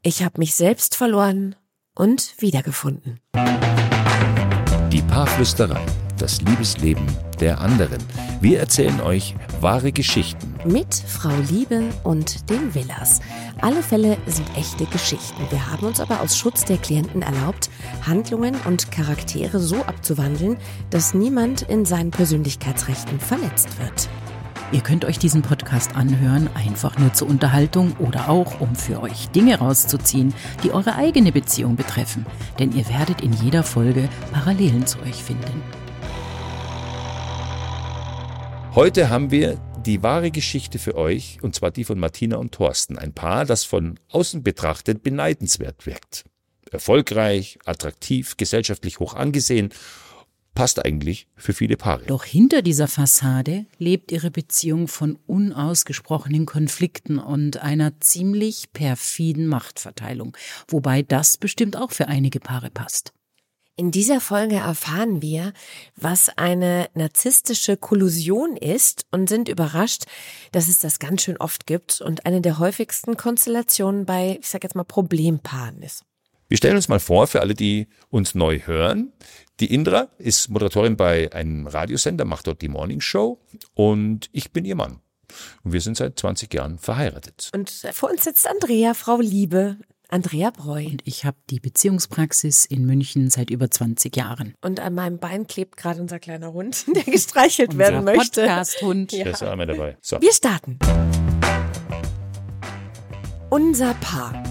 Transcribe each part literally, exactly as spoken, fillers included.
Ich habe mich selbst verloren und wiedergefunden. Die Paarflüsterei, das Liebesleben der anderen. Wir erzählen euch wahre Geschichten. Mit Frau Liebe und den Villas. Alle Fälle sind echte Geschichten. Wir haben uns aber aus Schutz der Klienten erlaubt, Handlungen und Charaktere so abzuwandeln, dass niemand in seinen Persönlichkeitsrechten verletzt wird. Ihr könnt euch diesen Podcast anhören, einfach nur zur Unterhaltung oder auch, um für euch Dinge rauszuziehen, die eure eigene Beziehung betreffen. Denn ihr werdet in jeder Folge Parallelen zu euch finden. Heute haben wir die wahre Geschichte für euch, und zwar die von Martina und Thorsten. Ein Paar, das von außen betrachtet beneidenswert wirkt. Erfolgreich, attraktiv, gesellschaftlich hoch angesehen. Passt eigentlich für viele Paare. Doch hinter dieser Fassade lebt ihre Beziehung von unausgesprochenen Konflikten und einer ziemlich perfiden Machtverteilung. Wobei das bestimmt auch für einige Paare passt. In dieser Folge erfahren wir, was eine narzisstische Kollusion ist und sind überrascht, dass es das ganz schön oft gibt und eine der häufigsten Konstellationen bei, ich sag jetzt mal, Problempaaren ist. Wir stellen uns mal vor, für alle, die uns neu hören, die Indra ist Moderatorin bei einem Radiosender, macht dort die Morning Show und ich bin ihr Mann. Und wir sind seit zwanzig Jahren verheiratet. Und vor uns sitzt Andrea, Frau Liebe, Andrea Breu. Und ich habe die Beziehungspraxis in München seit über zwanzig Jahren. Und an meinem Bein klebt gerade unser kleiner Hund, der gestreichelt werden möchte. Podcast-Hund. Ja. Der ist einmal dabei. So. Wir starten. Unser Paar.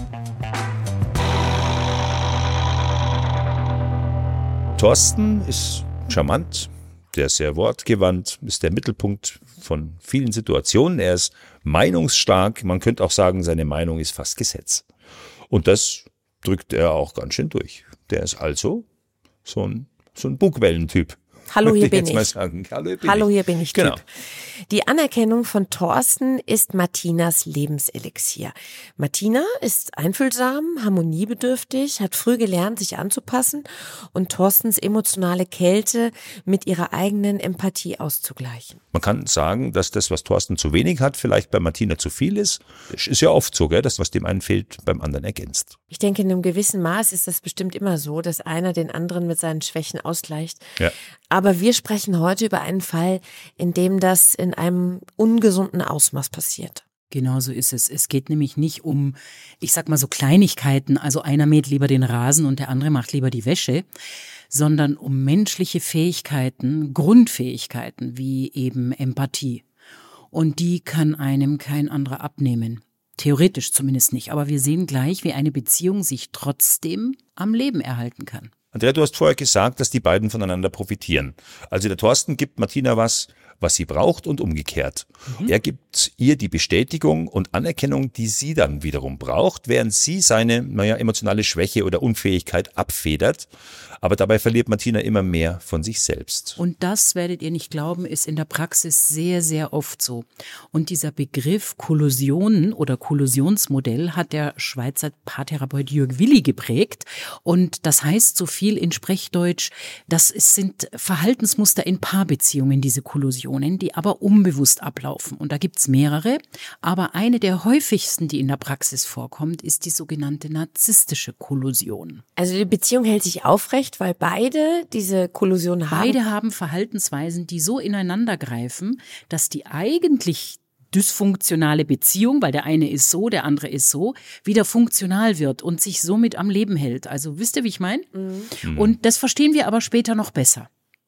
Thorsten ist charmant, der ist sehr wortgewandt, ist der Mittelpunkt von vielen Situationen. Er ist meinungsstark, man könnte auch sagen, seine Meinung ist fast Gesetz. Und das drückt er auch ganz schön durch. Der ist also so ein, so ein Bugwellentyp. Hallo, hier bin ich. Mal sagen. Hallo, hier bin Hallo, ich. hier bin ich. Genau. Typ. Die Anerkennung von Thorsten ist Martinas Lebenselixier. Martina ist einfühlsam, harmoniebedürftig, hat früh gelernt, sich anzupassen und Thorstens emotionale Kälte mit ihrer eigenen Empathie auszugleichen. Man kann sagen, dass das, was Thorsten zu wenig hat, vielleicht bei Martina zu viel ist. Ist ja oft so, gell, dass was dem einen fehlt, beim anderen ergänzt. Ich denke, in einem gewissen Maß ist das bestimmt immer so, dass einer den anderen mit seinen Schwächen ausgleicht. Ja. Aber wir sprechen heute über einen Fall, in dem das in einem ungesunden Ausmaß passiert. Genau so ist es. Es geht nämlich nicht um, ich sag mal so Kleinigkeiten, also einer mäht lieber den Rasen und der andere macht lieber die Wäsche, sondern um menschliche Fähigkeiten, Grundfähigkeiten wie eben Empathie. Und die kann einem kein anderer abnehmen. Theoretisch zumindest nicht. Aber wir sehen gleich, wie eine Beziehung sich trotzdem am Leben erhalten kann. Andrea, du hast vorher gesagt, dass die beiden voneinander profitieren. Also der Thorsten gibt Martina was, was sie braucht und umgekehrt. Mhm. Er gibt ihr die Bestätigung und Anerkennung, die sie dann wiederum braucht, während sie seine, naja, emotionale Schwäche oder Unfähigkeit abfedert. Aber dabei verliert Martina immer mehr von sich selbst. Und das, werdet ihr nicht glauben, ist in der Praxis sehr, sehr oft so. Und dieser Begriff Kollusion oder Kollusionsmodell hat der Schweizer Paartherapeut Jürg Willi geprägt. Und das heißt so viel in Sprechdeutsch, das sind Verhaltensmuster in Paarbeziehungen, diese Kollusionen, die aber unbewusst ablaufen. Und da gibt's mehrere. Aber eine der häufigsten, die in der Praxis vorkommt, ist die sogenannte narzisstische Kollusion. Also die Beziehung hält sich aufrecht, weil beide diese Kollusion haben. Beide haben Verhaltensweisen, die so ineinander greifen, dass die eigentlich dysfunktionale Beziehung, weil der eine ist so, der andere ist so, wieder funktional wird und sich somit am Leben hält. Also wisst ihr, wie ich meine? Mhm. Und das verstehen wir aber später noch besser.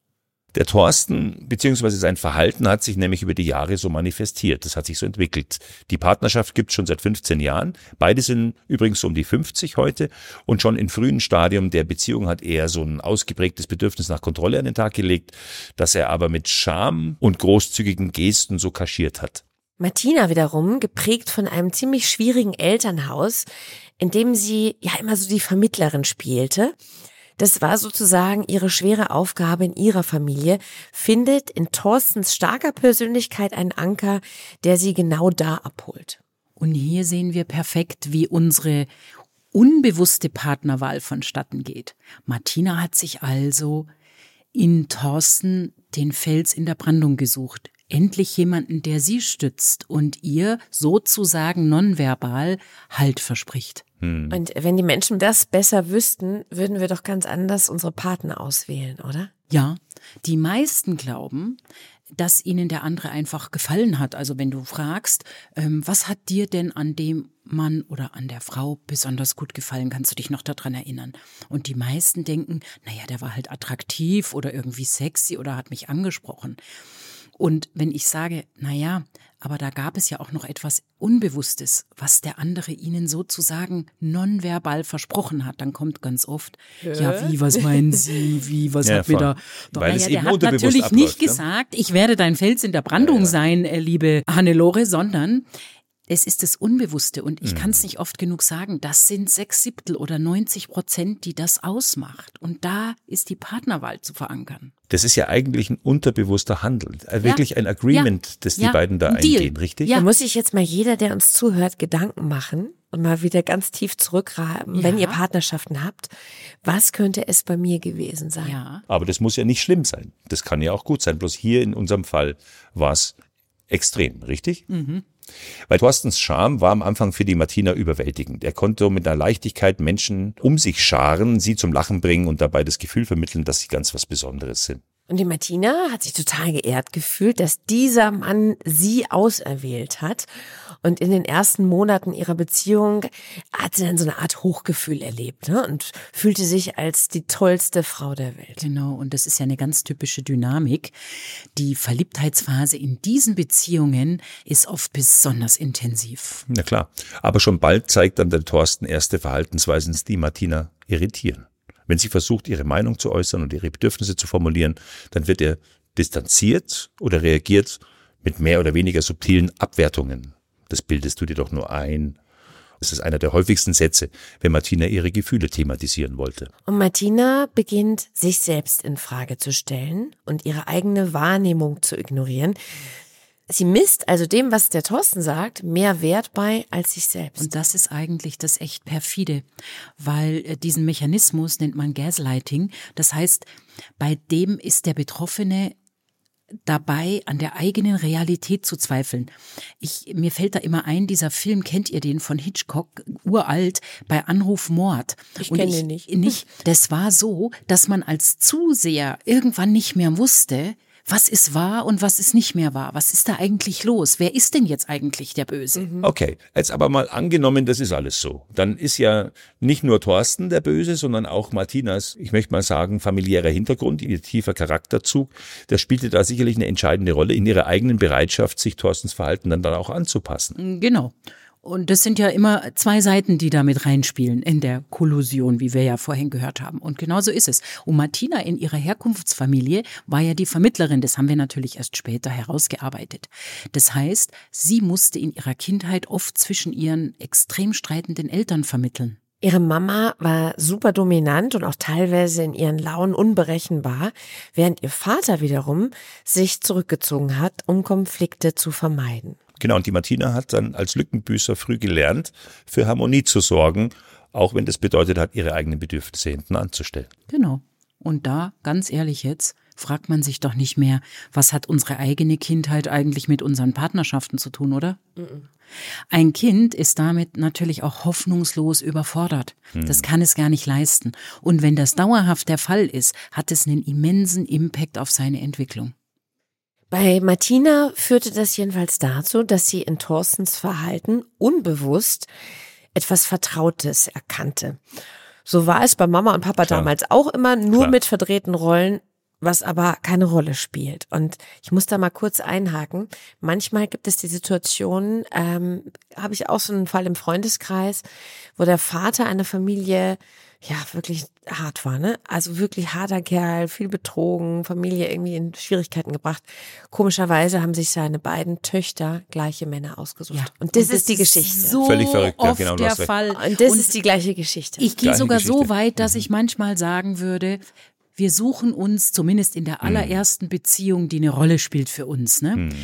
Der Thorsten bzw. sein Verhalten hat sich nämlich über die Jahre so manifestiert. Das hat sich so entwickelt. Die Partnerschaft gibt es schon seit fünfzehn Jahren. Beide sind übrigens so um die fünfzig heute und schon im frühen Stadium der Beziehung hat er so ein ausgeprägtes Bedürfnis nach Kontrolle an den Tag gelegt, das er aber mit Charme und großzügigen Gesten so kaschiert hat. Martina wiederum, geprägt von einem ziemlich schwierigen Elternhaus, in dem sie ja immer so die Vermittlerin spielte. Das war sozusagen ihre schwere Aufgabe in ihrer Familie, findet in Thorstens starker Persönlichkeit einen Anker, der sie genau da abholt. Und hier sehen wir perfekt, wie unsere unbewusste Partnerwahl vonstatten geht. Martina hat sich also in Thorsten den Fels in der Brandung gesucht. Endlich jemanden, der sie stützt und ihr sozusagen nonverbal Halt verspricht. Hm. Und wenn die Menschen das besser wüssten, würden wir doch ganz anders unsere Partner auswählen, oder? Ja, die meisten glauben, dass ihnen der andere einfach gefallen hat. Also wenn du fragst, ähm, was hat dir denn an dem Mann oder an der Frau besonders gut gefallen, kannst du dich noch daran erinnern? Und die meisten denken, naja, der war halt attraktiv oder irgendwie sexy oder hat mich angesprochen. Und wenn ich sage, naja, aber da gab es ja auch noch etwas Unbewusstes, was der andere ihnen sozusagen nonverbal versprochen hat, dann kommt ganz oft, ja, ja wie, was meinen Sie, wie, was ja, hat mir da... Doch, Weil naja, es der eben hat unterbewusst natürlich abläuft, nicht ne? gesagt, ich werde dein Fels in der Brandung ja, ja. sein, äh, liebe Hannelore, sondern... Es ist das Unbewusste und ich Mhm. kann es nicht oft genug sagen, das sind sechs Siebtel oder neunzig Prozent, die das ausmacht. Und da ist die Partnerwahl zu verankern. Das ist ja eigentlich ein unterbewusster Handel, äh, wirklich ein Agreement, Ja. das die Ja. beiden da Ein Deal. eingehen, richtig? Ja. Da muss sich jetzt mal jeder, der uns zuhört, Gedanken machen und mal wieder ganz tief zurückgraben, Ja. wenn ihr Partnerschaften habt. Was könnte es bei mir gewesen sein? Ja. Aber das muss ja nicht schlimm sein. Das kann ja auch gut sein. Bloß hier in unserem Fall war es extrem, richtig? Mhm. Weil Thorstens Charme war am Anfang für die Martina überwältigend. Er konnte mit einer Leichtigkeit Menschen um sich scharen, sie zum Lachen bringen und dabei das Gefühl vermitteln, dass sie ganz was Besonderes sind. Und die Martina hat sich total geehrt gefühlt, dass dieser Mann sie auserwählt hat. Und in den ersten Monaten ihrer Beziehung hat sie dann so eine Art Hochgefühl erlebt, ne? Und fühlte sich als die tollste Frau der Welt. Genau, und das ist ja eine ganz typische Dynamik. Die Verliebtheitsphase in diesen Beziehungen ist oft besonders intensiv. Na klar, aber schon bald zeigt dann der Thorsten erste Verhaltensweisen, die Martina irritieren. Wenn sie versucht, ihre Meinung zu äußern und ihre Bedürfnisse zu formulieren, dann wird er distanziert oder reagiert mit mehr oder weniger subtilen Abwertungen. Das bildest du dir doch nur ein. Das ist einer der häufigsten Sätze, wenn Martina ihre Gefühle thematisieren wollte. Und Martina beginnt, sich selbst in Frage zu stellen und ihre eigene Wahrnehmung zu ignorieren. Sie misst also dem, was der Thorsten sagt, mehr Wert bei als sich selbst. Und das ist eigentlich das echt perfide, weil äh, diesen Mechanismus nennt man Gaslighting. Das heißt, bei dem ist der Betroffene dabei, an der eigenen Realität zu zweifeln. Ich, mir fällt da immer ein, dieser Film, kennt ihr den, von Hitchcock, uralt, bei Anruf Mord. Ich Und kenn den nicht. nicht. Das war so, dass man als Zuseher irgendwann nicht mehr wusste, was ist wahr und was ist nicht mehr wahr? Was ist da eigentlich los? Wer ist denn jetzt eigentlich der Böse? Okay, jetzt aber mal angenommen, das ist alles so. Dann ist ja nicht nur Thorsten der Böse, sondern auch Martinas, ich möchte mal sagen, familiärer Hintergrund, ihr tiefer Charakterzug, das spielte da sicherlich eine entscheidende Rolle in ihrer eigenen Bereitschaft, sich Thorstens Verhalten dann, dann auch anzupassen. Genau. Und das sind ja immer zwei Seiten, die da mit reinspielen in der Kollusion, wie wir ja vorhin gehört haben. Und genau so ist es. Und Martina in ihrer Herkunftsfamilie war ja die Vermittlerin. Das haben wir natürlich erst später herausgearbeitet. Das heißt, sie musste in ihrer Kindheit oft zwischen ihren extrem streitenden Eltern vermitteln. Ihre Mama war super dominant und auch teilweise in ihren Launen unberechenbar, während ihr Vater wiederum sich zurückgezogen hat, um Konflikte zu vermeiden. Genau, und die Martina hat dann als Lückenbüßer früh gelernt, für Harmonie zu sorgen, auch wenn das bedeutet hat, ihre eigenen Bedürfnisse hinten anzustellen. Genau. Und da, ganz ehrlich jetzt, fragt man sich doch nicht mehr, was hat unsere eigene Kindheit eigentlich mit unseren Partnerschaften zu tun, oder? Mhm. Ein Kind ist damit natürlich auch hoffnungslos überfordert. Mhm. Das kann es gar nicht leisten. Und wenn das dauerhaft der Fall ist, hat es einen immensen Impact auf seine Entwicklung. Bei Martina führte das jedenfalls dazu, dass sie in Thorstens Verhalten unbewusst etwas Vertrautes erkannte. So war es bei Mama und Papa Klar. damals auch immer, nur Klar. mit verdrehten Rollen, was aber keine Rolle spielt. Und ich muss da mal kurz einhaken. Manchmal gibt es die Situation, ähm, habe ich auch so einen Fall im Freundeskreis, wo der Vater einer Familie ja wirklich hart war, ne? Also wirklich harter Kerl, viel betrogen, Familie irgendwie in Schwierigkeiten gebracht. Komischerweise haben sich seine beiden Töchter gleiche Männer ausgesucht. Ja. Und das Und ist die Geschichte. So Völlig verrückt, ja, oft genau, du der hast recht. Fall. Und das Und ist die gleiche Geschichte. Ich gehe Gleiche sogar so Geschichte. weit, dass ich manchmal sagen würde, wir suchen uns, zumindest in der allerersten Beziehung, die eine Rolle spielt für uns, ne? Hm.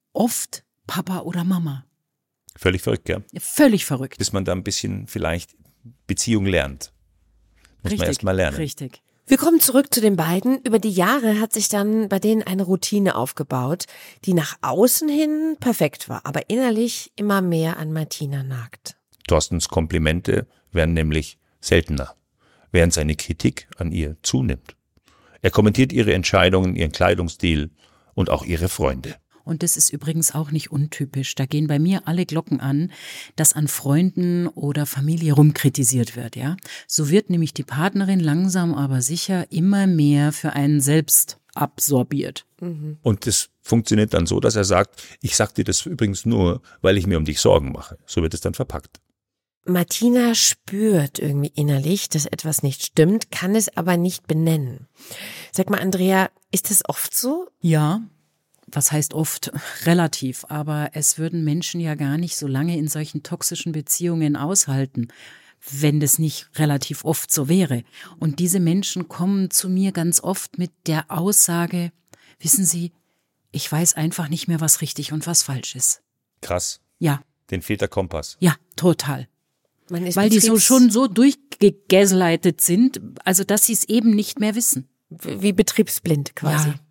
Oft Papa oder Mama. Völlig verrückt, ja. Völlig verrückt. Bis man da ein bisschen vielleicht Beziehung lernt. Muss Richtig, man erst mal lernen. richtig. Wir kommen zurück zu den beiden. Über die Jahre hat sich dann bei denen eine Routine aufgebaut, die nach außen hin perfekt war, aber innerlich immer mehr an Martina nagt. Thorstens Komplimente werden nämlich seltener, während seine Kritik an ihr zunimmt. Er kommentiert ihre Entscheidungen, ihren Kleidungsstil und auch ihre Freunde. Und das ist übrigens auch nicht untypisch. Da gehen bei mir alle Glocken an, dass an Freunden oder Familie rumkritisiert wird. Ja, so wird nämlich die Partnerin langsam aber sicher immer mehr für einen selbst absorbiert. Mhm. Und das funktioniert dann so, dass er sagt, ich sag dir das übrigens nur, weil ich mir um dich Sorgen mache. So wird es dann verpackt. Martina spürt irgendwie innerlich, dass etwas nicht stimmt, kann es aber nicht benennen. Sag mal, Andrea, ist das oft so? Ja. Was heißt oft? Relativ. Aber es würden Menschen ja gar nicht so lange in solchen toxischen Beziehungen aushalten, wenn das nicht relativ oft so wäre. Und diese Menschen kommen zu mir ganz oft mit der Aussage, wissen Sie, ich weiß einfach nicht mehr, was richtig und was falsch ist. Krass. Ja. Den fehlt der Kompass. Ja, total. Man ist Weil die so schon so durchgegaslightet sind, also dass sie es eben nicht mehr wissen. Wie betriebsblind quasi. Ja.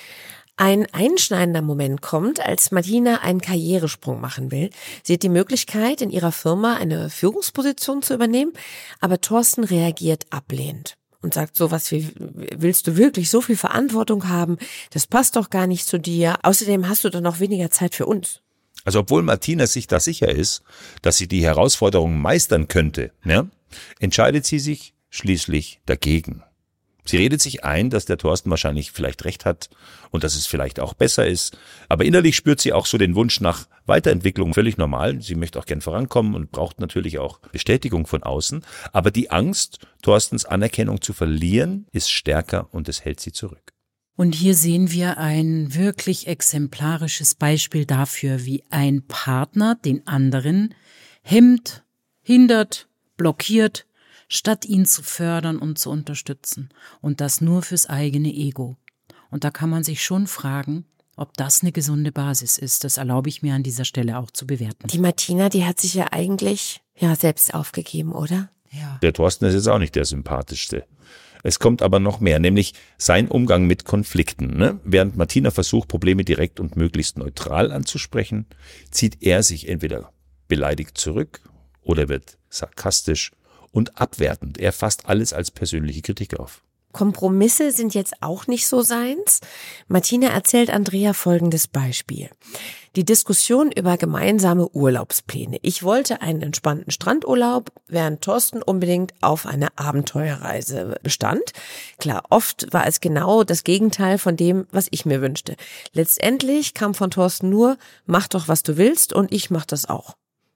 Ein einschneidender Moment kommt, als Martina einen Karrieresprung machen will. Sie hat die Möglichkeit, in ihrer Firma eine Führungsposition zu übernehmen, aber Thorsten reagiert ablehnend und sagt sowas wie, willst du wirklich so viel Verantwortung haben? Das passt doch gar nicht zu dir. Außerdem hast du doch noch weniger Zeit für uns. Also obwohl Martina sich da sicher ist, dass sie die Herausforderungen meistern könnte, ne, entscheidet sie sich schließlich dagegen. Sie redet sich ein, dass der Thorsten wahrscheinlich vielleicht recht hat und dass es vielleicht auch besser ist. Aber innerlich spürt sie auch so den Wunsch nach Weiterentwicklung, völlig normal. Sie möchte auch gern vorankommen und braucht natürlich auch Bestätigung von außen. Aber die Angst, Thorstens Anerkennung zu verlieren, ist stärker und es hält sie zurück. Und hier sehen wir ein wirklich exemplarisches Beispiel dafür, wie ein Partner den anderen hemmt, hindert, blockiert, statt ihn zu fördern und zu unterstützen. Und das nur fürs eigene Ego. Und da kann man sich schon fragen, ob das eine gesunde Basis ist. Das erlaube ich mir an dieser Stelle auch zu bewerten. Die Martina, die hat sich ja eigentlich ja selbst aufgegeben, oder? Ja. Der Thorsten ist jetzt auch nicht der sympathischste. Es kommt aber noch mehr, nämlich sein Umgang mit Konflikten. Ne? Während Martina versucht, Probleme direkt und möglichst neutral anzusprechen, zieht er sich entweder beleidigt zurück oder wird sarkastisch und abwertend. Er fasst alles als persönliche Kritik auf. Kompromisse sind jetzt auch nicht so seins. Martina erzählt Andrea folgendes Beispiel. Die Diskussion über gemeinsame Urlaubspläne. Ich wollte einen entspannten Strandurlaub, während Thorsten unbedingt auf eine Abenteuerreise bestand. Klar, oft war es genau das Gegenteil von dem, was ich mir wünschte. Letztendlich kam von Thorsten nur, mach doch, was du willst und ich mach das auch.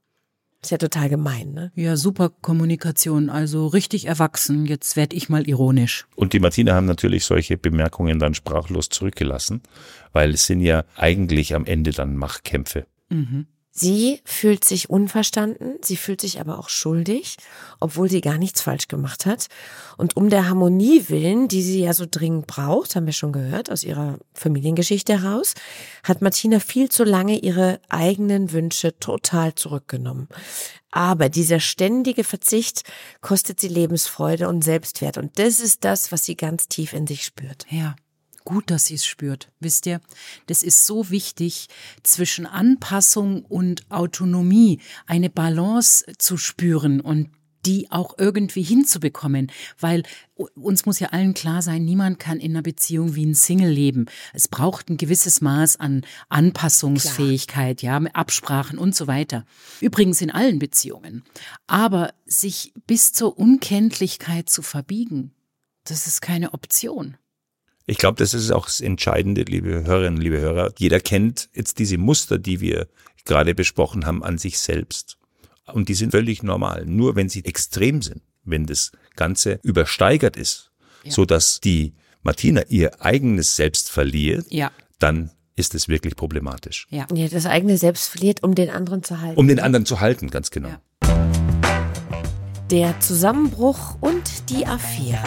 Ist ja total gemein, ne? Ja, super Kommunikation, also richtig erwachsen. Jetzt werd ich mal ironisch. Und die Martina haben natürlich solche Bemerkungen dann sprachlos zurückgelassen, weil es sind ja eigentlich am Ende dann Machtkämpfe. Mhm. Sie fühlt sich unverstanden, sie fühlt sich aber auch schuldig, obwohl sie gar nichts falsch gemacht hat. Und um der Harmonie willen, die sie ja so dringend braucht, haben wir schon gehört aus ihrer Familiengeschichte heraus, hat Martina viel zu lange ihre eigenen Wünsche total zurückgenommen. Aber dieser ständige Verzicht kostet sie Lebensfreude und Selbstwert. Und das ist das, was sie ganz tief in sich spürt. Ja. Gut, dass sie es spürt. Wisst ihr, das ist so wichtig, zwischen Anpassung und Autonomie eine Balance zu spüren und die auch irgendwie hinzubekommen, weil uns muss ja allen klar sein, niemand kann in einer Beziehung wie ein Single leben. Es braucht ein gewisses Maß an Anpassungsfähigkeit, klar. Ja, mit Absprachen und so weiter. Übrigens in allen Beziehungen. Aber sich bis zur Unkenntlichkeit zu verbiegen, das ist keine Option. Ich glaube, das ist auch das Entscheidende, liebe Hörerinnen, liebe Hörer. Jeder kennt jetzt diese Muster, die wir gerade besprochen haben, an sich selbst. Und die sind völlig normal. Nur wenn sie extrem sind, wenn das Ganze übersteigert ist, ja. so dass die Martina ihr eigenes Selbst verliert, ja. dann ist es wirklich problematisch. Ja. Ja, das eigene Selbst verliert, um den anderen zu halten. Um den anderen zu halten, ganz genau. Ja. Der Zusammenbruch und die Affäre.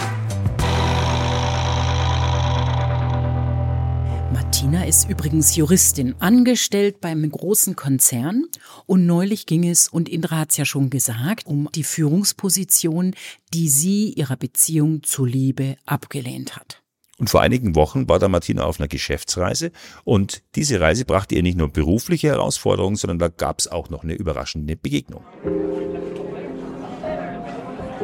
Martina ist übrigens Juristin, angestellt beim großen Konzern. Und neulich ging es, und Indra hat es ja schon gesagt, um die Führungsposition, die sie ihrer Beziehung zuliebe abgelehnt hat. Und vor einigen Wochen war da Martina auf einer Geschäftsreise und diese Reise brachte ihr nicht nur berufliche Herausforderungen, sondern da gab es auch noch eine überraschende Begegnung.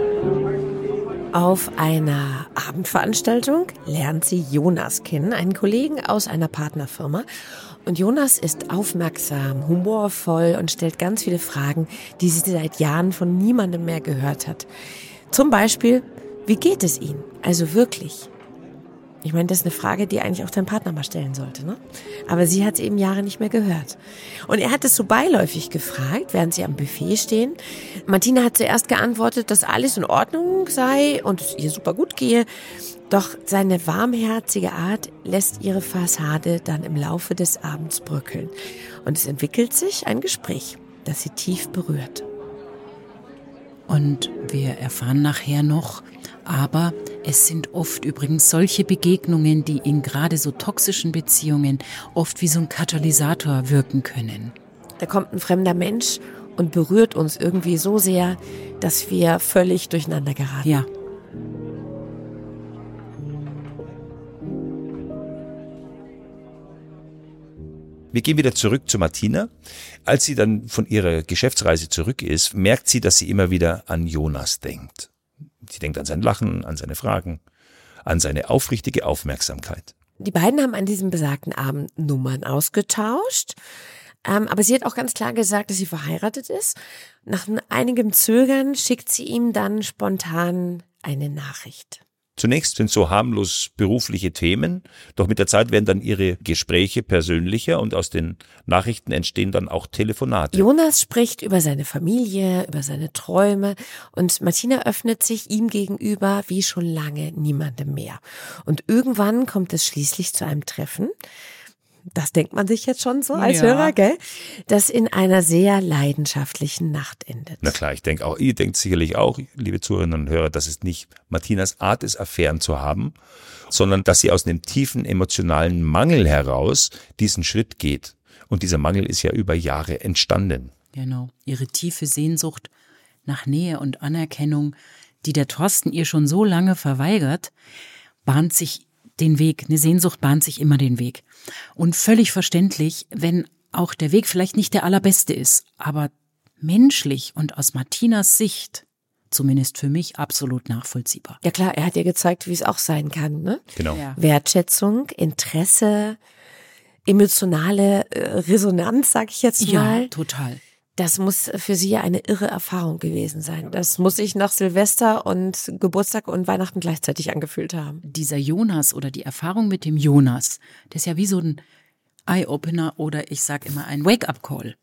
Auf einer Abendveranstaltung lernt sie Jonas kennen, einen Kollegen aus einer Partnerfirma. Und Jonas ist aufmerksam, humorvoll und stellt ganz viele Fragen, die sie seit Jahren von niemandem mehr gehört hat. Zum Beispiel, wie geht es Ihnen? Also wirklich. Ich meine, das ist eine Frage, die eigentlich auch dein Partner mal stellen sollte, ne? Aber sie hat es eben Jahre nicht mehr gehört. Und er hat es so beiläufig gefragt, während sie am Buffet stehen. Martina hat zuerst geantwortet, dass alles in Ordnung sei und es ihr super gut gehe. Doch seine warmherzige Art lässt ihre Fassade dann im Laufe des Abends bröckeln. Und es entwickelt sich ein Gespräch, das sie tief berührt. Und wir erfahren nachher noch, aber es sind oft übrigens solche Begegnungen, die in gerade so toxischen Beziehungen oft wie so ein Katalysator wirken können. Da kommt ein fremder Mensch und berührt uns irgendwie so sehr, dass wir völlig durcheinander geraten. Ja. Wir gehen wieder zurück zu Martina. Als sie dann von ihrer Geschäftsreise zurück ist, merkt sie, dass sie immer wieder an Jonas denkt. Sie denkt an sein Lachen, an seine Fragen, an seine aufrichtige Aufmerksamkeit. Die beiden haben an diesem besagten Abend Nummern ausgetauscht. Ähm, aber sie hat auch ganz klar gesagt, dass sie verheiratet ist. Nach einigem Zögern schickt sie ihm dann spontan eine Nachricht. Zunächst sind so harmlos berufliche Themen, doch mit der Zeit werden dann ihre Gespräche persönlicher und aus den Nachrichten entstehen dann auch Telefonate. Jonas spricht über seine Familie, über seine Träume und Martina öffnet sich ihm gegenüber wie schon lange niemandem mehr. Und irgendwann kommt es schließlich zu einem Treffen. Das denkt man sich jetzt schon so als ja. Hörer, gell? Das in einer sehr leidenschaftlichen Nacht endet. Na klar, ich denke auch, ihr denkt sicherlich auch, liebe Zuhörerinnen und Hörer, dass es nicht Martinas Art ist, Affären zu haben, sondern dass sie aus einem tiefen emotionalen Mangel heraus diesen Schritt geht. Und dieser Mangel ist ja über Jahre entstanden. Genau, ihre tiefe Sehnsucht nach Nähe und Anerkennung, die der Thorsten ihr schon so lange verweigert, bahnt sich den Weg, eine Sehnsucht bahnt sich immer den Weg. Und völlig verständlich, wenn auch der Weg vielleicht nicht der allerbeste ist, aber menschlich und aus Martinas Sicht, zumindest für mich, absolut nachvollziehbar. Ja klar, er hat ihr gezeigt, wie es auch sein kann, ne? Genau. Ja. Wertschätzung, Interesse, emotionale äh, Resonanz, sag ich jetzt mal. Ja, total. Das muss für sie ja eine irre Erfahrung gewesen sein. Das muss sich nach Silvester und Geburtstag und Weihnachten gleichzeitig angefühlt haben. Dieser Jonas oder die Erfahrung mit dem Jonas, das ist ja wie so ein Eye-Opener oder ich sag immer ein Wake-up-Call.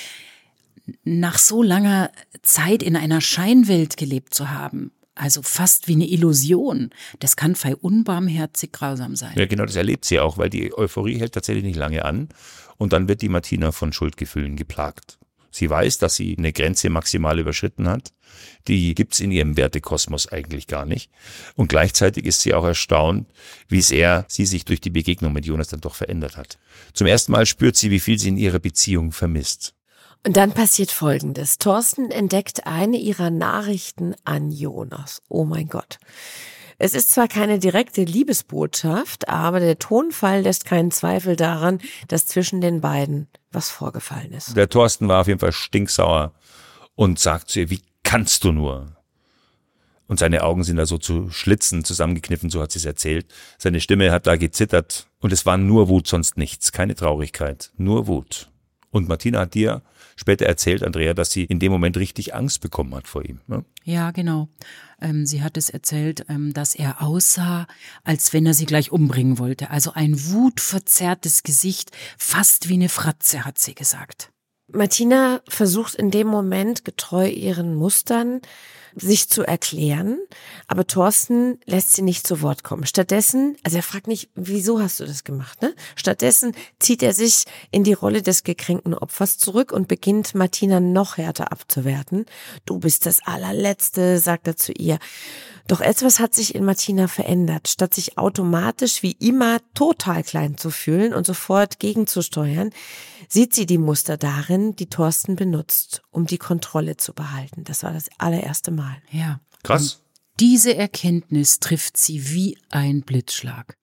Nach so langer Zeit in einer Scheinwelt gelebt zu haben, also fast wie eine Illusion, das kann fei unbarmherzig grausam sein. Ja, genau, das erlebt sie auch, weil die Euphorie hält tatsächlich nicht lange an und dann wird die Martina von Schuldgefühlen geplagt. Sie weiß, dass sie eine Grenze maximal überschritten hat. Die gibt's in ihrem Wertekosmos eigentlich gar nicht. Und gleichzeitig ist sie auch erstaunt, wie sehr sie sich durch die Begegnung mit Jonas dann doch verändert hat. Zum ersten Mal spürt sie, wie viel sie in ihrer Beziehung vermisst. Und dann passiert Folgendes. Thorsten entdeckt eine ihrer Nachrichten an Jonas. Oh mein Gott. Es ist zwar keine direkte Liebesbotschaft, aber der Tonfall lässt keinen Zweifel daran, dass zwischen den beiden was vorgefallen ist. Der Thorsten war auf jeden Fall stinksauer und sagt zu ihr, wie kannst du nur? Und seine Augen sind da so zu Schlitzen zusammengekniffen, so hat sie es erzählt. Seine Stimme hat da gezittert und es war nur Wut, sonst nichts, keine Traurigkeit, nur Wut. Und Martina hat dir später erzählt, Andrea, dass sie in dem Moment richtig Angst bekommen hat vor ihm. Ne? Ja, genau. Ähm, sie hat es erzählt, ähm, dass er aussah, als wenn er sie gleich umbringen wollte. Also ein wutverzerrtes Gesicht, fast wie eine Fratze, hat sie gesagt. Martina versucht in dem Moment, getreu ihren Mustern, sich zu erklären, aber Thorsten lässt sie nicht zu Wort kommen. Stattdessen, also er fragt nicht, wieso hast du das gemacht, ne? Stattdessen zieht er sich in die Rolle des gekränkten Opfers zurück und beginnt Martina noch härter abzuwerten. Du bist das Allerletzte, sagt er zu ihr. Doch etwas hat sich in Martina verändert. Statt sich automatisch wie immer total klein zu fühlen und sofort gegenzusteuern, sieht sie die Muster darin, die Thorsten benutzt, um die Kontrolle zu behalten. Das war das allererste Mal. Ja. Krass. Und diese Erkenntnis trifft sie wie ein Blitzschlag.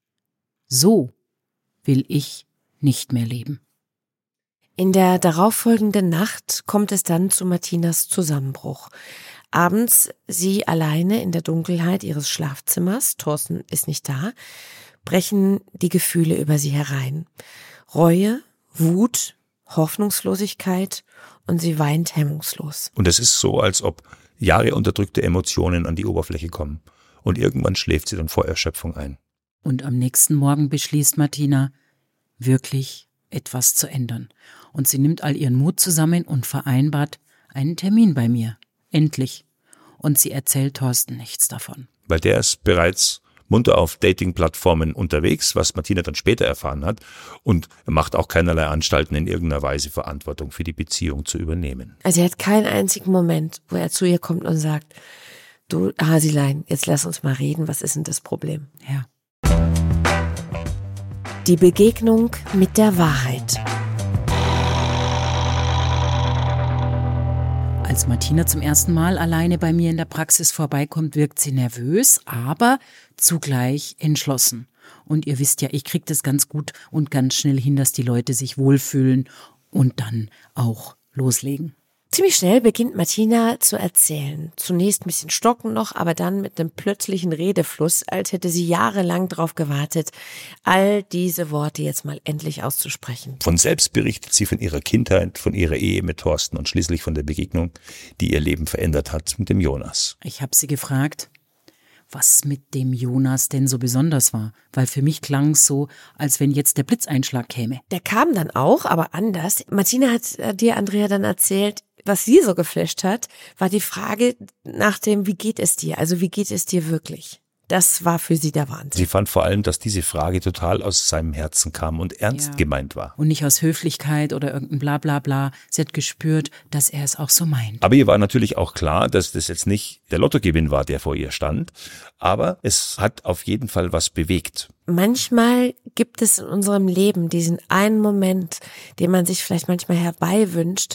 So will ich nicht mehr leben. In der darauffolgenden Nacht kommt es dann zu Martinas Zusammenbruch. Abends sie alleine in der Dunkelheit ihres Schlafzimmers, Thorsten ist nicht da, brechen die Gefühle über sie herein. Reue, Wut, Hoffnungslosigkeit und sie weint hemmungslos. Und es ist so, als ob Jahre unterdrückte Emotionen an die Oberfläche kommen. Und irgendwann schläft sie dann vor Erschöpfung ein. Und am nächsten Morgen beschließt Martina, wirklich etwas zu ändern. Und sie nimmt all ihren Mut zusammen und vereinbart einen Termin bei mir. Endlich. Und sie erzählt Thorsten nichts davon. Weil der ist bereits munter auf Dating-Plattformen unterwegs, was Martina dann später erfahren hat. Und er macht auch keinerlei Anstalten, in irgendeiner Weise Verantwortung für die Beziehung zu übernehmen. Also er hat keinen einzigen Moment, wo er zu ihr kommt und sagt, du Hasilein, jetzt lass uns mal reden, was ist denn das Problem? Ja. Die Begegnung mit der Wahrheit. Als Martina zum ersten Mal alleine bei mir in der Praxis vorbeikommt, wirkt sie nervös, aber zugleich entschlossen. Und ihr wisst ja, ich kriege das ganz gut und ganz schnell hin, dass die Leute sich wohlfühlen und dann auch loslegen. Ziemlich schnell beginnt Martina zu erzählen. Zunächst ein bisschen stocken noch, aber dann mit einem plötzlichen Redefluss, als hätte sie jahrelang darauf gewartet, all diese Worte jetzt mal endlich auszusprechen. Von selbst berichtet sie von ihrer Kindheit, von ihrer Ehe mit Thorsten und schließlich von der Begegnung, die ihr Leben verändert hat mit dem Jonas. Ich habe sie gefragt, was mit dem Jonas denn so besonders war, weil für mich klang es so, als wenn jetzt der Blitzeinschlag käme. Der kam dann auch, aber anders. Martina hat dir, Andrea, dann erzählt, was sie so geflasht hat, war die Frage nach dem, wie geht es dir? Also wie geht es dir wirklich? Das war für sie der Wahnsinn. Sie fand vor allem, dass diese Frage total aus seinem Herzen kam und ernst ja. gemeint war. Und nicht aus Höflichkeit oder irgendein Blablabla. Sie hat gespürt, dass er es auch so meint. Aber ihr war natürlich auch klar, dass das jetzt nicht der Lottogewinn war, der vor ihr stand. Aber es hat auf jeden Fall was bewegt. Manchmal gibt es in unserem Leben diesen einen Moment, den man sich vielleicht manchmal herbeiwünscht,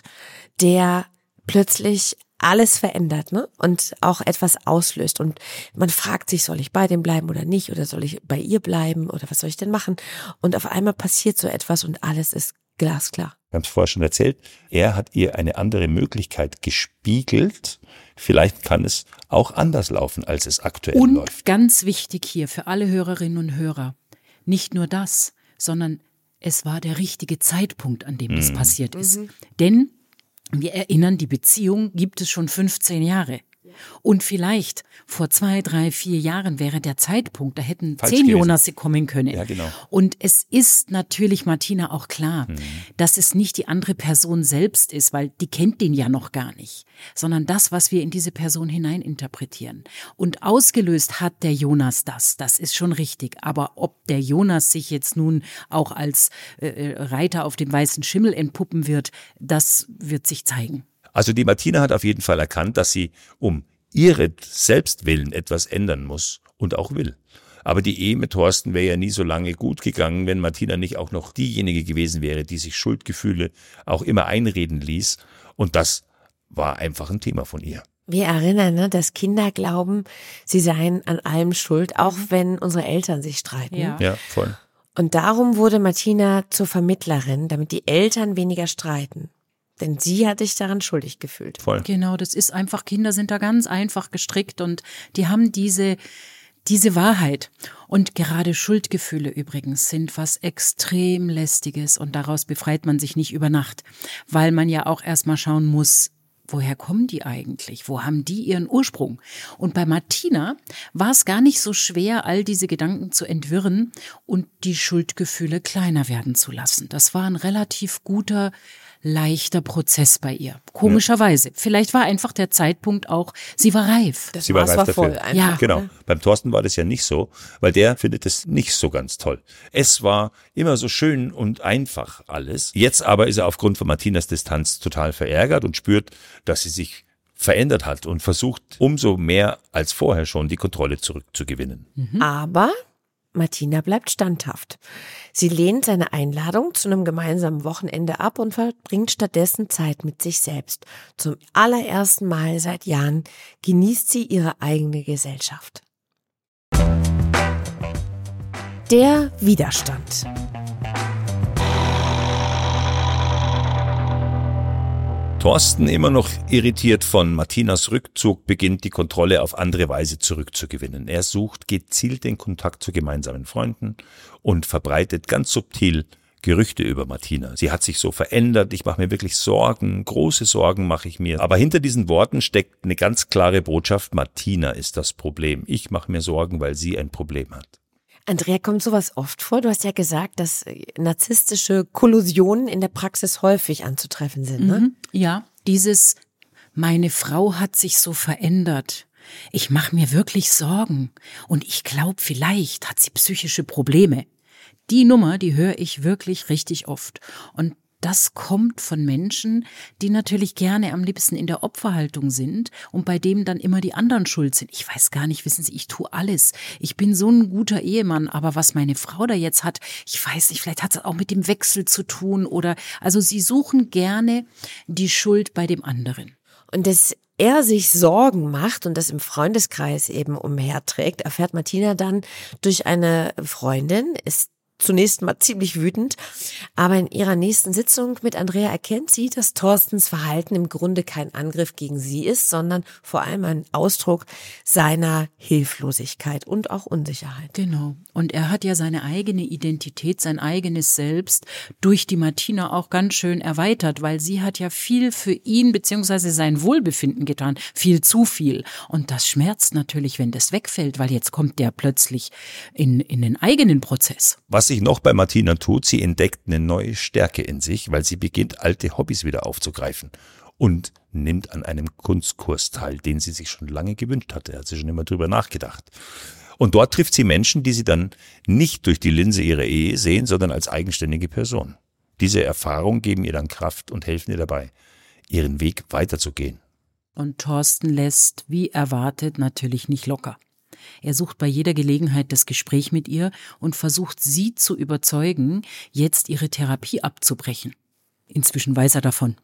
der plötzlich alles verändert, ne? Und auch etwas auslöst. Und man fragt sich, soll ich bei dem bleiben oder nicht? Oder soll ich bei ihr bleiben? Oder was soll ich denn machen? Und auf einmal passiert so etwas und alles ist glasklar. Wir haben es vorher schon erzählt. Er hat ihr eine andere Möglichkeit gespiegelt. Vielleicht kann es auch anders laufen, als es aktuell und läuft. Und ganz wichtig hier für alle Hörerinnen und Hörer, nicht nur das, sondern es war der richtige Zeitpunkt, an dem mhm. das passiert ist. Mhm. Denn wir erinnern, die Beziehung gibt es schon fünfzehn Jahre. Und vielleicht vor zwei, drei, vier Jahren wäre der Zeitpunkt, da hätten Falsch zehn gewesen. Jonasse kommen können. Ja, genau. Und es ist natürlich, Martina, auch klar, mhm. dass es nicht die andere Person selbst ist, weil die kennt den ja noch gar nicht, sondern das, was wir in diese Person hineininterpretieren. Und ausgelöst hat der Jonas das, das ist schon richtig. Aber ob der Jonas sich jetzt nun auch als äh, Reiter auf dem weißen Schimmel entpuppen wird, das wird sich zeigen. Also die Martina hat auf jeden Fall erkannt, dass sie um ihre Selbstwillen etwas ändern muss und auch will. Aber die Ehe mit Thorsten wäre ja nie so lange gut gegangen, wenn Martina nicht auch noch diejenige gewesen wäre, die sich Schuldgefühle auch immer einreden ließ. Und das war einfach ein Thema von ihr. Wir erinnern, ne, dass Kinder glauben, sie seien an allem schuld, auch wenn unsere Eltern sich streiten. Ja, ja voll. Und darum wurde Martina zur Vermittlerin, damit die Eltern weniger streiten. Denn sie hat sich daran schuldig gefühlt. Voll. Genau, das ist einfach, Kinder sind da ganz einfach gestrickt und die haben diese, diese Wahrheit. Und gerade Schuldgefühle übrigens sind was extrem Lästiges und daraus befreit man sich nicht über Nacht, weil man ja auch erstmal schauen muss, woher kommen die eigentlich? Wo haben die ihren Ursprung? Und bei Martina war es gar nicht so schwer, all diese Gedanken zu entwirren und die Schuldgefühle kleiner werden zu lassen. Das war ein relativ guter, leichter Prozess bei ihr. Komischerweise. Ja. Vielleicht war einfach der Zeitpunkt auch, sie war reif. Das sie war reif war dafür. voll einfach. Ja. Genau. Beim Thorsten war das ja nicht so, weil der findet es nicht so ganz toll. Es war immer so schön und einfach alles. Jetzt aber ist er aufgrund von Martinas Distanz total verärgert und spürt, dass sie sich verändert hat und versucht umso mehr als vorher schon die Kontrolle zurückzugewinnen. Mhm. Aber Martina bleibt standhaft. Sie lehnt seine Einladung zu einem gemeinsamen Wochenende ab und verbringt stattdessen Zeit mit sich selbst. Zum allerersten Mal seit Jahren genießt sie ihre eigene Gesellschaft. Der Widerstand. Thorsten, immer noch irritiert von Martinas Rückzug, beginnt die Kontrolle auf andere Weise zurückzugewinnen. Er sucht gezielt den Kontakt zu gemeinsamen Freunden und verbreitet ganz subtil Gerüchte über Martina. Sie hat sich so verändert, ich mache mir wirklich Sorgen, große Sorgen mache ich mir. Aber hinter diesen Worten steckt eine ganz klare Botschaft: Martina ist das Problem. Ich mache mir Sorgen, weil sie ein Problem hat. Andrea, kommt sowas oft vor? Du hast ja gesagt, dass narzisstische Kollusionen in der Praxis häufig anzutreffen sind, ne? Mhm, ja, dieses, meine Frau hat sich so verändert. Ich mache mir wirklich Sorgen und ich glaube, vielleicht hat sie psychische Probleme. Die Nummer, die höre ich wirklich richtig oft. Und das kommt von Menschen, die natürlich gerne am liebsten in der Opferhaltung sind und bei dem dann immer die anderen schuld sind. Ich weiß gar nicht, wissen Sie, ich tue alles. Ich bin so ein guter Ehemann, aber was meine Frau da jetzt hat, ich weiß nicht, vielleicht hat es auch mit dem Wechsel zu tun oder, also sie suchen gerne die Schuld bei dem anderen. Und dass er sich Sorgen macht und das im Freundeskreis eben umherträgt, erfährt Martina dann durch eine Freundin, ist zunächst mal ziemlich wütend, aber in ihrer nächsten Sitzung mit Andrea erkennt sie, dass Thorstens Verhalten im Grunde kein Angriff gegen sie ist, sondern vor allem ein Ausdruck seiner Hilflosigkeit und auch Unsicherheit. Genau. Und er hat ja seine eigene Identität, sein eigenes Selbst durch die Martina auch ganz schön erweitert, weil sie hat ja viel für ihn bzw. sein Wohlbefinden getan, viel zu viel. Und das schmerzt natürlich, wenn das wegfällt, weil jetzt kommt der plötzlich in, in den eigenen Prozess. Was sich noch bei Martina tut, sie entdeckt eine neue Stärke in sich, weil sie beginnt, alte Hobbys wieder aufzugreifen und nimmt an einem Kunstkurs teil, den sie sich schon lange gewünscht hatte. Hat sie schon immer drüber nachgedacht. Und dort trifft sie Menschen, die sie dann nicht durch die Linse ihrer Ehe sehen, sondern als eigenständige Person. Diese Erfahrungen geben ihr dann Kraft und helfen ihr dabei, ihren Weg weiterzugehen. Und Thorsten lässt, wie erwartet, natürlich nicht locker. Er sucht bei jeder Gelegenheit das Gespräch mit ihr und versucht, sie zu überzeugen, jetzt ihre Therapie abzubrechen. Inzwischen weiß er davon,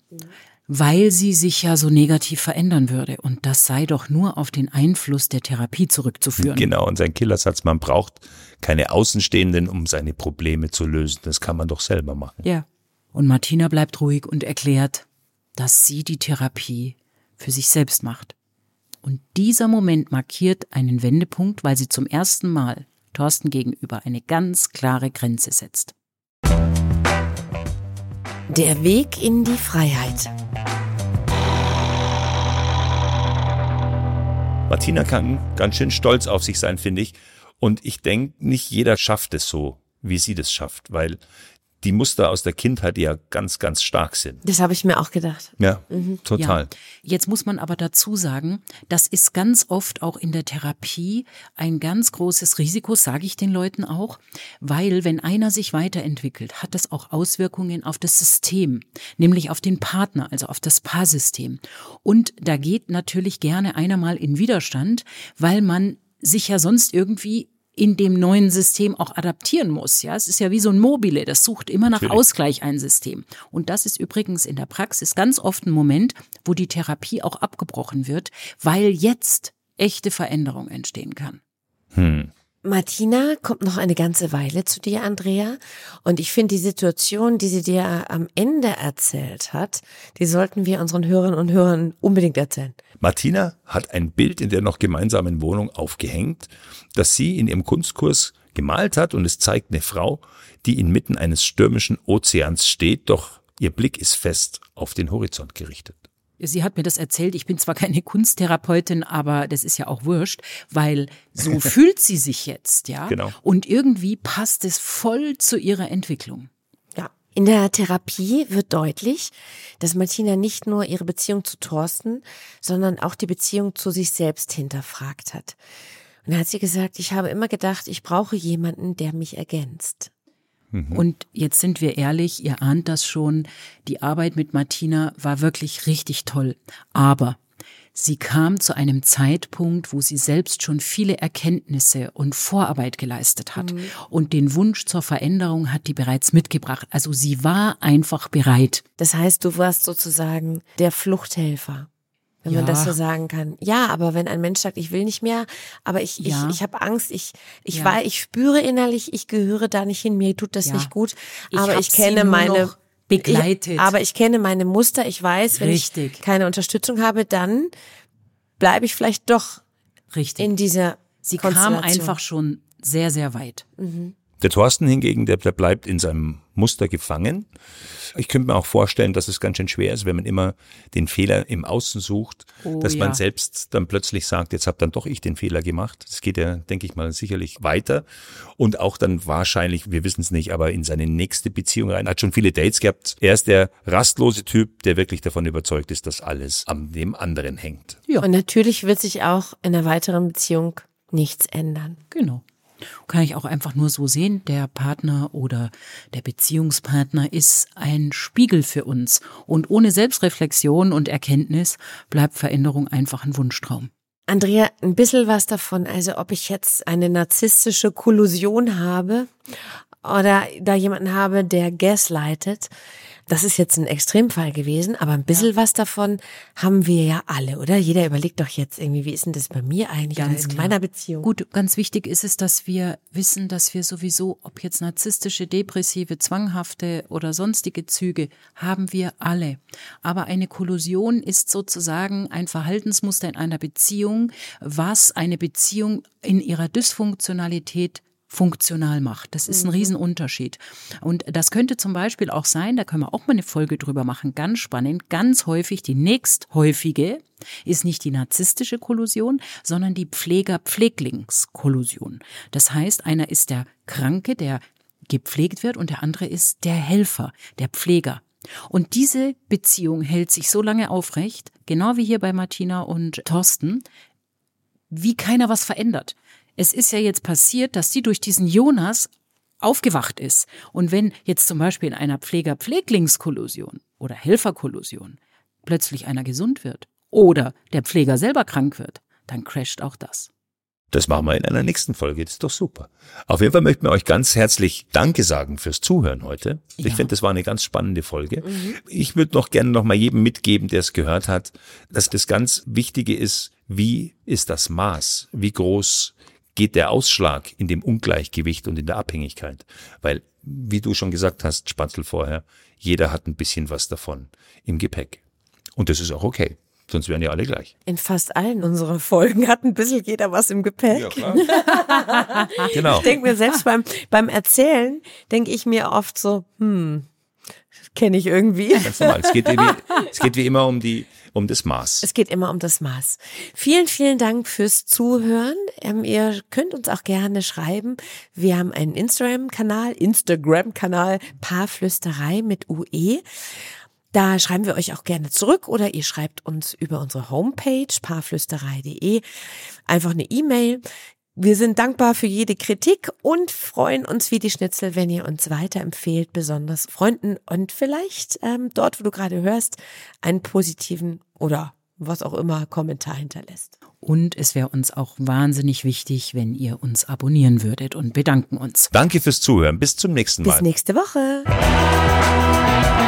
weil sie sich ja so negativ verändern würde. Und das sei doch nur auf den Einfluss der Therapie zurückzuführen. Genau, und sein Killersatz: Man braucht keine Außenstehenden, um seine Probleme zu lösen. Das kann man doch selber machen. Ja. Und Martina bleibt ruhig und erklärt, dass sie die Therapie für sich selbst macht. Und dieser Moment markiert einen Wendepunkt, weil sie zum ersten Mal Thorsten gegenüber eine ganz klare Grenze setzt. Der Weg in die Freiheit. Martina kann ganz schön stolz auf sich sein, finde ich. Und ich denke, nicht jeder schafft es so, wie sie das schafft, weil die Muster aus der Kindheit ja ganz, ganz stark sind. Das habe ich mir auch gedacht. Ja, mhm. total. Ja. Jetzt muss man aber dazu sagen, das ist ganz oft auch in der Therapie ein ganz großes Risiko, sage ich den Leuten auch, weil wenn einer sich weiterentwickelt, hat das auch Auswirkungen auf das System, nämlich auf den Partner, also auf das Paarsystem. Und da geht natürlich gerne einer mal in Widerstand, weil man sich ja sonst irgendwie in dem neuen System auch adaptieren muss. Ja, es ist ja wie so ein Mobile, das sucht immer nach Natürlich. Ausgleich ein System. Und das ist übrigens in der Praxis ganz oft ein Moment, wo die Therapie auch abgebrochen wird, weil jetzt echte Veränderung entstehen kann. Hm. Martina kommt noch eine ganze Weile zu dir, Andrea. Und ich finde die Situation, die sie dir am Ende erzählt hat, die sollten wir unseren Hörerinnen und Hörern unbedingt erzählen. Martina hat ein Bild in der noch gemeinsamen Wohnung aufgehängt, das sie in ihrem Kunstkurs gemalt hat, und es zeigt eine Frau, die inmitten eines stürmischen Ozeans steht, doch ihr Blick ist fest auf den Horizont gerichtet. Sie hat mir das erzählt, ich bin zwar keine Kunsttherapeutin, aber das ist ja auch wurscht, weil so fühlt sie sich jetzt, ja. Genau. Und irgendwie passt es voll zu ihrer Entwicklung. Ja. In der Therapie wird deutlich, dass Martina nicht nur ihre Beziehung zu Thorsten, sondern auch die Beziehung zu sich selbst hinterfragt hat. Und da hat sie gesagt, ich habe immer gedacht, ich brauche jemanden, der mich ergänzt. Und jetzt sind wir ehrlich, ihr ahnt das schon, die Arbeit mit Martina war wirklich richtig toll. Aber sie kam zu einem Zeitpunkt, wo sie selbst schon viele Erkenntnisse und Vorarbeit geleistet hat. Mhm. Und den Wunsch zur Veränderung hat die bereits mitgebracht. Also sie war einfach bereit. Das heißt, du warst sozusagen der Fluchthelfer. Wenn ja. man das so sagen kann. Ja, aber wenn ein Mensch sagt, ich will nicht mehr, aber ich ja. ich ich habe Angst, ich ich ja. weiß, ich spüre innerlich, ich gehöre da nicht hin, mir tut das ja. nicht gut, ich aber ich kenne meine noch, begleitet. Ich, aber ich kenne meine Muster, ich weiß, wenn Richtig. ich keine Unterstützung habe, dann bleibe ich vielleicht doch Richtig. in dieser Sie kam einfach schon sehr, sehr weit. Mhm. Der Thorsten hingegen, der, der bleibt in seinem Muster gefangen. Ich könnte mir auch vorstellen, dass es ganz schön schwer ist, wenn man immer den Fehler im Außen sucht, oh, dass ja. man selbst dann plötzlich sagt, jetzt habe dann doch ich den Fehler gemacht. Das geht ja, denke ich mal, sicherlich weiter. Und auch dann wahrscheinlich, wir wissen es nicht, aber in seine nächste Beziehung rein. Er hat schon viele Dates gehabt. Er ist der rastlose Typ, der wirklich davon überzeugt ist, dass alles an dem anderen hängt. Ja. Und natürlich wird sich auch in einer weiteren Beziehung nichts ändern. Genau. Kann ich auch einfach nur so sehen, der Partner oder der Beziehungspartner ist ein Spiegel für uns. Und ohne Selbstreflexion und Erkenntnis bleibt Veränderung einfach ein Wunschtraum. Andrea, ein bisschen was davon, also ob ich jetzt eine narzisstische Kollusion habe oder da jemanden habe, der gaslightet. Das ist jetzt ein Extremfall gewesen, aber ein bisschen ja. was davon haben wir ja alle, oder? Jeder überlegt doch jetzt irgendwie, wie ist denn das bei mir eigentlich ganz in klar. meiner Beziehung? Gut, ganz wichtig ist es, dass wir wissen, dass wir sowieso, ob jetzt narzisstische, depressive, zwanghafte oder sonstige Züge, haben wir alle. Aber eine Kollusion ist sozusagen ein Verhaltensmuster in einer Beziehung, was eine Beziehung in ihrer Dysfunktionalität funktional macht. Das ist ein Riesenunterschied. Und das könnte zum Beispiel auch sein, da können wir auch mal eine Folge drüber machen, ganz spannend, ganz häufig, die nächsthäufige ist nicht die narzisstische Kollusion, sondern die Pfleger-Pfleglingskollusion. Das heißt, einer ist der Kranke, der gepflegt wird und der andere ist der Helfer, der Pfleger. Und diese Beziehung hält sich so lange aufrecht, genau wie hier bei Martina und Thorsten, wie keiner was verändert. Es ist ja jetzt passiert, dass die durch diesen Jonas aufgewacht ist. Und wenn jetzt zum Beispiel in einer Pfleger-Pfleglingskollusion oder Helferkollusion plötzlich einer gesund wird oder der Pfleger selber krank wird, dann crasht auch das. Das machen wir in einer nächsten Folge, das ist doch super. Auf jeden Fall möchten wir euch ganz herzlich Danke sagen fürs Zuhören heute. Ja. Ich finde, das war eine ganz spannende Folge. Mhm. Ich würde noch gerne noch mal jedem mitgeben, der es gehört hat, dass das ganz Wichtige ist, wie ist das Maß, wie groß geht der Ausschlag in dem Ungleichgewicht und in der Abhängigkeit. Weil, wie du schon gesagt hast, Spatzel vorher, jeder hat ein bisschen was davon im Gepäck. Und das ist auch okay. Sonst wären ja alle gleich. In fast allen unserer Folgen hat ein bisschen jeder was im Gepäck. Ja, klar. Genau. Ich denke mir selbst beim, beim Erzählen, denke ich mir oft so, hm, kenne ich irgendwie. Ganz normal. Es geht wie, es geht wie immer um die, um das Maß. Es geht immer um das Maß. Vielen, vielen Dank fürs Zuhören. Ähm, ihr könnt uns auch gerne schreiben. Wir haben einen Instagram-Kanal, Instagram-Kanal Paarflüsterei mit U E. Da schreiben wir euch auch gerne zurück oder ihr schreibt uns über unsere Homepage paarflüsterei punkt de einfach eine E-Mail. Wir sind dankbar für jede Kritik und freuen uns wie die Schnitzel, wenn ihr uns weiterempfehlt, besonders Freunden und vielleicht ähm, dort, wo du gerade hörst, einen positiven oder was auch immer Kommentar hinterlässt. Und es wäre uns auch wahnsinnig wichtig, wenn ihr uns abonnieren würdet und bedanken uns. Danke fürs Zuhören. Bis zum nächsten Mal. Bis nächste Woche.